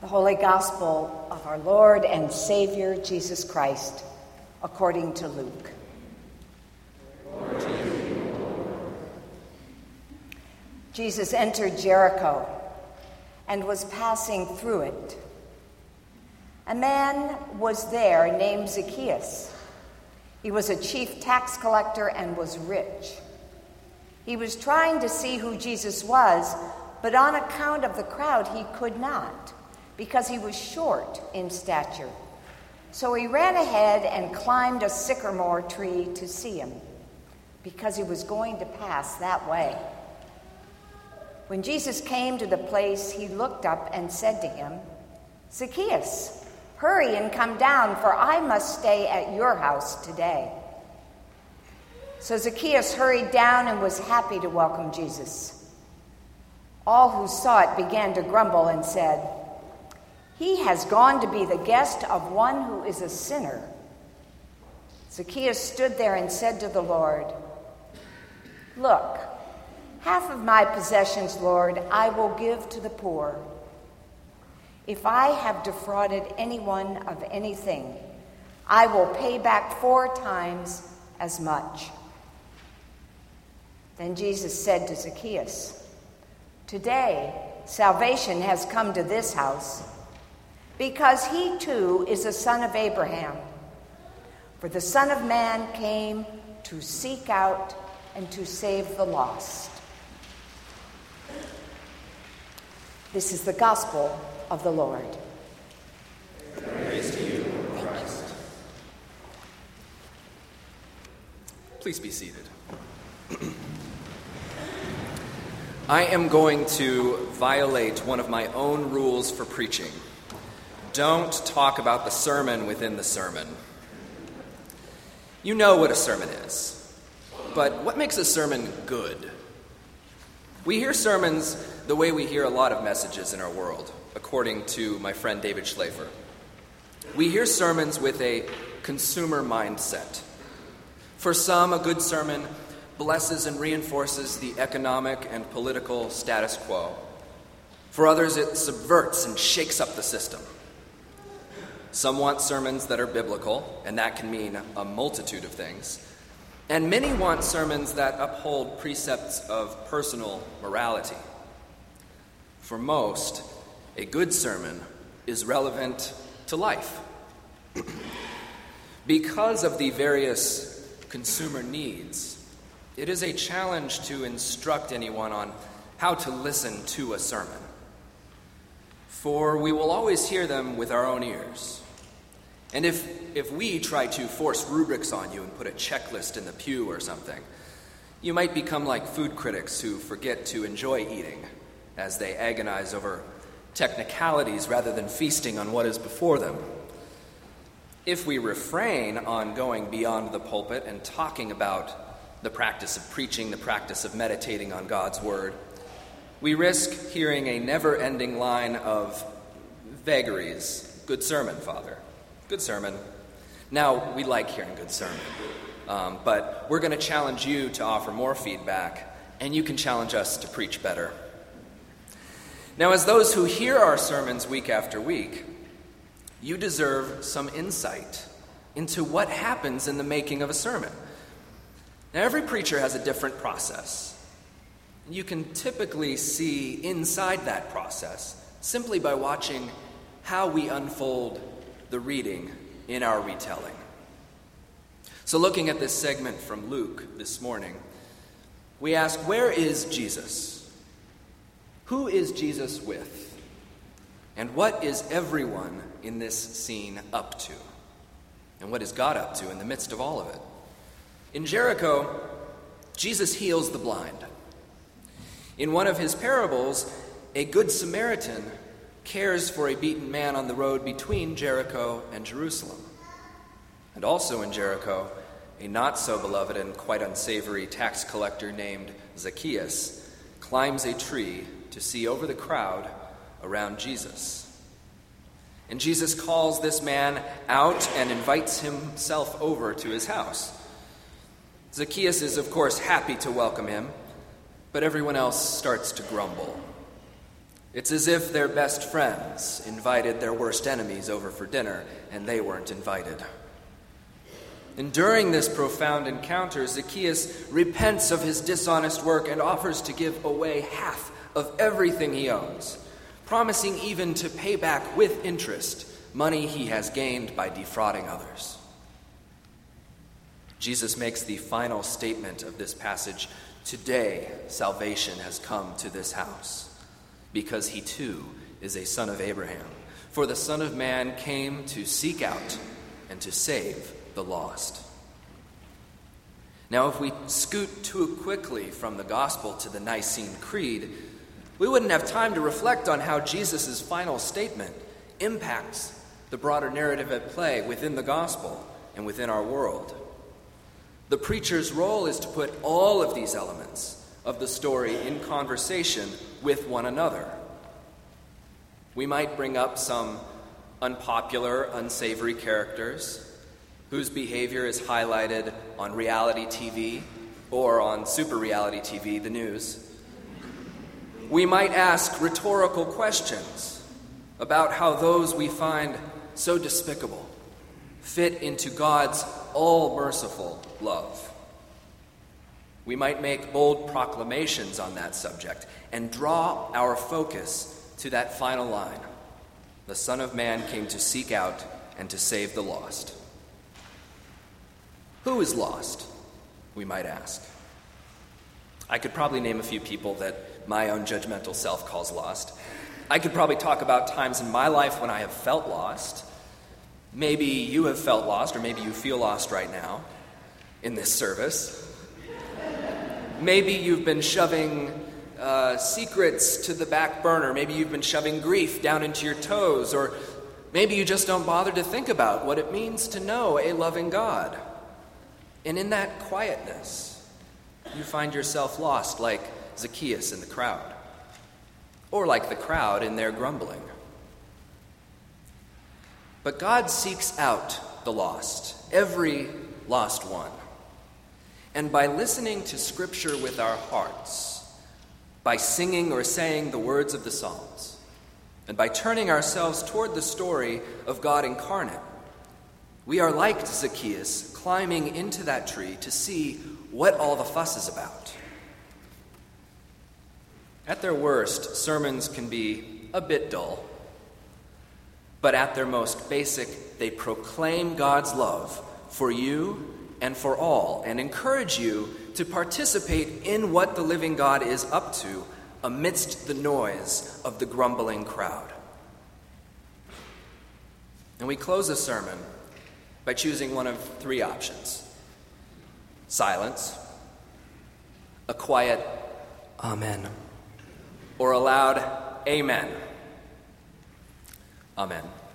The Holy Gospel of our Lord and Savior, Jesus Christ, according to Luke. Glory to you, Lord. Jesus entered Jericho and was passing through it. A man was there named Zacchaeus. He was a chief tax collector and was rich. He was trying to see who Jesus was, but on account of the crowd he could not, because he was short in stature. So he ran ahead and climbed a sycamore tree to see him, because he was going to pass that way. When Jesus came to the place, he looked up and said to him, "Zacchaeus, hurry and come down, for I must stay at your house today." So Zacchaeus hurried down and was happy to welcome Jesus. All who saw it began to grumble and said, "He has gone to be the guest of one who is a sinner." Zacchaeus stood there and said to the Lord, "Look, half of my possessions, Lord, I will give to the poor. If I have defrauded anyone of anything, I will pay back 4 times as much." Then Jesus said to Zacchaeus, "Today salvation has come to this house, because he too is a son of Abraham. For the Son of Man came to seek out and to save the lost." This is the gospel of the Lord. Praise to you, Christ. Please be seated. I am going to violate one of my own rules for preaching. Don't talk about the sermon within the sermon. You know what a sermon is, but what makes a sermon good? We hear sermons the way we hear a lot of messages in our world, according to my friend David Schlafer. We hear sermons with a consumer mindset. For some, a good sermon blesses and reinforces the economic and political status quo. For others, it subverts and shakes up the system. Some want sermons that are biblical, and that can mean a multitude of things. And many want sermons that uphold precepts of personal morality. For most, a good sermon is relevant to life. Because of the various consumer needs, it is a challenge to instruct anyone on how to listen to a sermon. For we will always hear them with our own ears. And if we try to force rubrics on you and put a checklist in the pew or something, you might become like food critics who forget to enjoy eating as they agonize over technicalities rather than feasting on what is before them. If we refrain on going beyond the pulpit and talking about the practice of preaching, the practice of meditating on God's word, we risk hearing a never-ending line of vagaries. "Good sermon, Father. Good sermon." Now, we like hearing good sermon, but we're going to challenge you to offer more feedback, and you can challenge us to preach better. Now, as those who hear our sermons week after week, you deserve some insight into what happens in the making of a sermon. Now, every preacher has a different process. You can typically see inside that process simply by watching how we unfold the reading in our retelling. So looking at this segment from Luke this morning, we ask, where is Jesus? Who is Jesus with? And what is everyone in this scene up to? And what is God up to in the midst of all of it? In Jericho, Jesus heals the blind. In one of his parables, a good Samaritan cares for a beaten man on the road between Jericho and Jerusalem. And also in Jericho, a not-so-beloved and quite unsavory tax collector named Zacchaeus climbs a tree to see over the crowd around Jesus. And Jesus calls this man out and invites himself over to his house. Zacchaeus is, of course, happy to welcome him, but everyone else starts to grumble. It's as if their best friends invited their worst enemies over for dinner, and they weren't invited. And during this profound encounter, Zacchaeus repents of his dishonest work and offers to give away half of everything he owns, promising even to pay back with interest money he has gained by defrauding others. Jesus makes the final statement of this passage: "Today salvation has come to this house, because he too is a son of Abraham. For the Son of Man came to seek out and to save the lost." Now, if we scoot too quickly from the gospel to the Nicene Creed, we wouldn't have time to reflect on how Jesus' final statement impacts the broader narrative at play within the gospel and within our world. The preacher's role is to put all of these elements of the story in conversation with one another. We might bring up some unpopular, unsavory characters whose behavior is highlighted on reality TV or on super reality TV, the news. We might ask rhetorical questions about how those we find so despicable fit into God's all-merciful love. We might make bold proclamations on that subject and draw our focus to that final line: "The Son of Man came to seek out and to save the lost." Who is lost, we might ask? I could probably name a few people that my own judgmental self calls lost. I could probably talk about times in my life when I have felt lost. Maybe you have felt lost, or maybe you feel lost right now in this service. Maybe you've been shoving secrets to the back burner. Maybe you've been shoving grief down into your toes, or maybe you just don't bother to think about what it means to know a loving God. And in that quietness, you find yourself lost like Zacchaeus in the crowd, or like the crowd in their grumbling. But God seeks out the lost, every lost one. And by listening to Scripture with our hearts, by singing or saying the words of the Psalms, and by turning ourselves toward the story of God incarnate, we are like Zacchaeus, climbing into that tree to see what all the fuss is about. At their worst, sermons can be a bit dull, but at their most basic, they proclaim God's love for you and for all, and encourage you to participate in what the living God is up to amidst the noise of the grumbling crowd. And we close a sermon by choosing one of three options: silence, a quiet amen, or a loud amen. Amen.